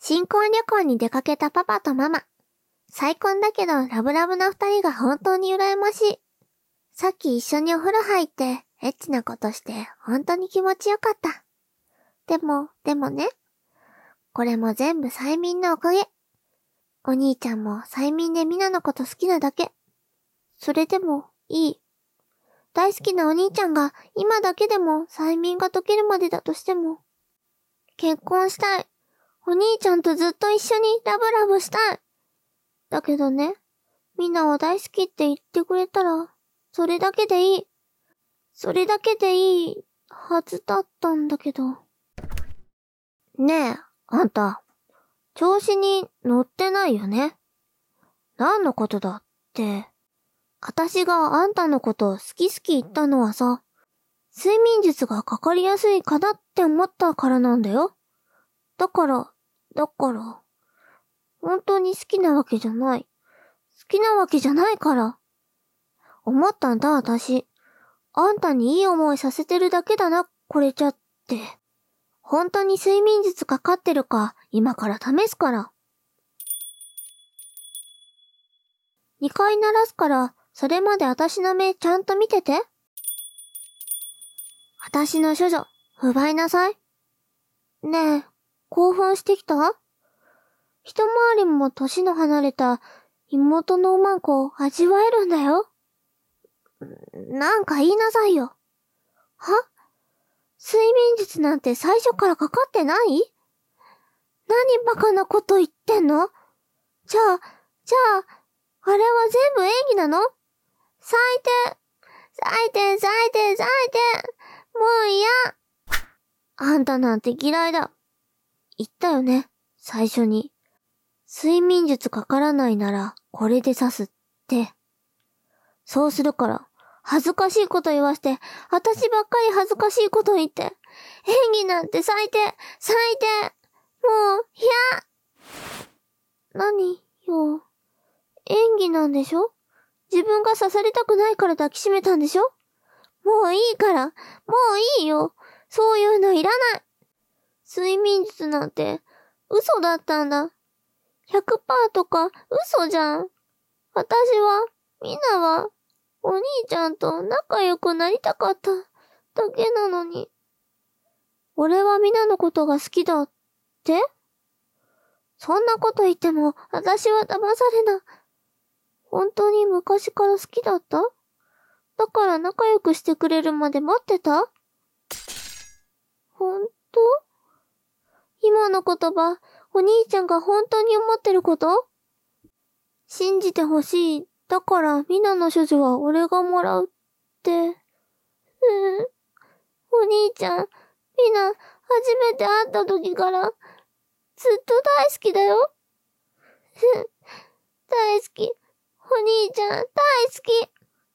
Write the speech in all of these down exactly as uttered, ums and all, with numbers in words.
新婚旅行に出かけたパパとママ。再婚だけどラブラブな二人が本当に羨ましい。さっき一緒にお風呂入ってエッチなことして本当に気持ちよかった。でも、でもね。これも全部催眠のおかげ。お兄ちゃんも催眠でミナのこと好きなだけ。それでもいい。大好きなお兄ちゃんが今だけでも催眠が解けるまでだとしても。結婚したい。お兄ちゃんとずっと一緒にラブラブしたい。だけどね、ミナを大好きって言ってくれたら、それだけでいい。それだけでいいはずだったんだけど。ねえ、あんた、調子に乗ってないよね。何のことだって、あたしがあんたのこと好き好き言ったのはさ、睡眠術がかかりやすいかなって思ったからなんだよ。だから、だから、本当に好きなわけじゃない。好きなわけじゃないから。思ったんだ、あたし。あんたにいい思いさせてるだけだな、これじゃって。本当に睡眠術かかってるか、今から試すから。にかい鳴らすから、それまであたしの目ちゃんと見てて。あたしの処女、奪いなさい。ねえ、興奮してきた？一回りも年の離れた妹のおまんこを味わえるんだよ。なんか言いなさいよ。は？睡眠術なんて最初からかかってない？何バカなこと言ってんの？じゃあ、じゃあ、あれは全部演技なの？最低、最低、最低、最低。もう嫌。あんたなんて嫌いだ。言ったよね、最初に。睡眠術かからないなら、これで刺すって。そうするから、恥ずかしいこと言わして、私ばっかり恥ずかしいこと言って、演技なんて最低、最低。もう、嫌。何よ。演技なんでしょ？自分が刺されたくないから抱きしめたんでしょ？もういいから、もういいよ。そういうのいらない。睡眠術なんて、嘘だったんだ。ひゃくパーセント とか嘘じゃん。私は、みんなは、お兄ちゃんと仲良くなりたかっただけなのに。俺はみんなのことが好きだって？そんなこと言っても、私は騙されな。本当に昔から好きだった？だから仲良くしてくれるまで待ってた？本当？今の言葉、お兄ちゃんが本当に思ってること？信じてほしい。だから、ミナの処女は俺がもらうって。うん。お兄ちゃん、ミナ、初めて会った時から、ずっと大好きだよ。大好き。お兄ちゃん、大好き。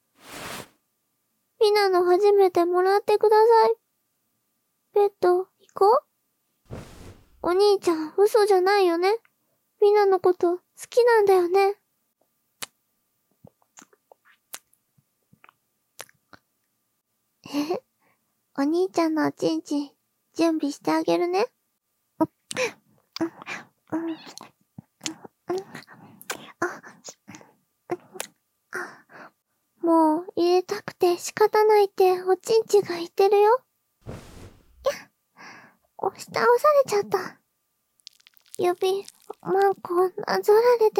ミナの初めてもらってください。ベッド、行こう。お兄ちゃん、嘘じゃないよね。ミナのこと、好きなんだよね。え、お兄ちゃんのおちんちん、準備してあげるね。もう入れたくて仕方ないっておちんちが言ってるよ。いや、押し倒されちゃった。指、マンコなぞられて。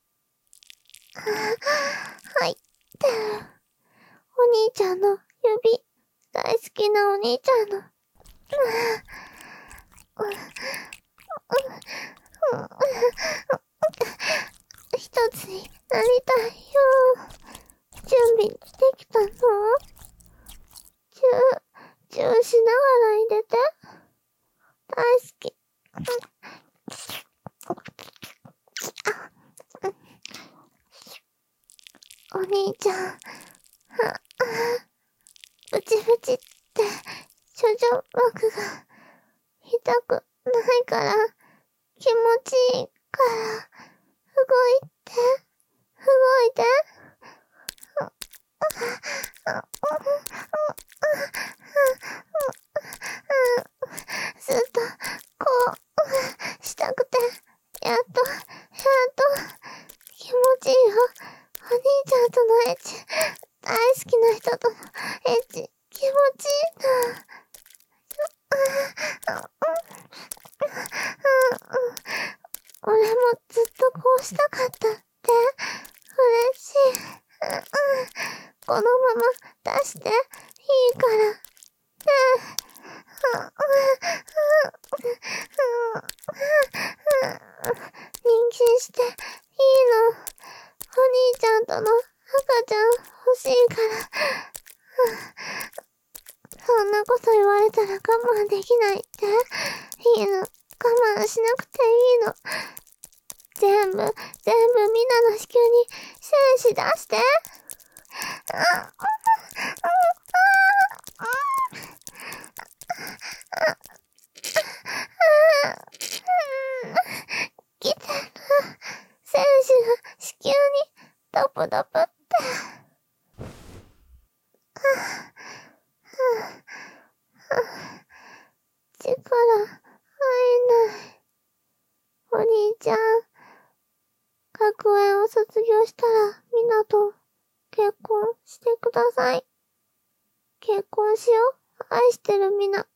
はい。お兄ちゃんの指、大好きなお兄ちゃんの。一つになりたいよ。準備できたの？チュー、チューしながら入れて。大好き。お兄ちゃん、ブチブチって処女膜が痛くないから気持ちいいから動いて、動いて。ずっとこうしたくて。 やっと、やっと、気持ちいいよ。お兄ちゃんとのエッチ、大好きな人とのエッチ、気持ちいいな。俺もずっとこうしたかったって、嬉しい。このまま出していいから。ね妊娠していいの。お兄ちゃんとの赤ちゃん欲しいから。そんなこと言われたら我慢できないって。いいの。我慢しなくていいの。全部、全部みんなの子宮に精子出して。来てる。精子が子宮にドプドプって。力入んない。お兄ちゃん、学園を卒業したらみんなと結婚してください。結婚しよう。愛してるみなって。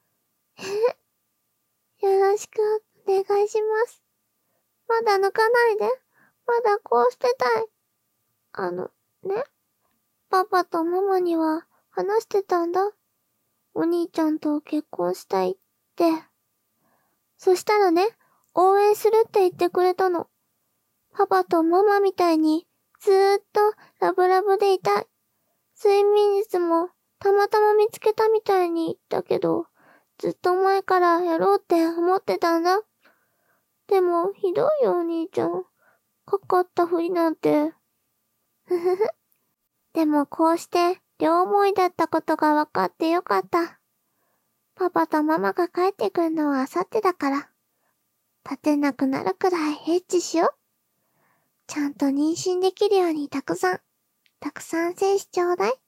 よろしくお願いします。まだ抜かないで。まだこうしてたい。あの、ね。パパとママには話してたんだ。お兄ちゃんと結婚したいって。そしたらね、応援するって言ってくれたの。パパとママみたいにずーっとラブラブでいたい。睡眠術もたまたま見つけたみたいに言ったけど、ずっと前からやろうって思ってたんだ。でも、ひどいよお兄ちゃん。かかったふりなんて。ふふふ。でもこうして両思いだったことが分かってよかった。パパとママが帰ってくるのはあさってだから。立てなくなるくらいエッチしよう。ちゃんと妊娠できるようにたくさん、たくさん精子ちょうだい。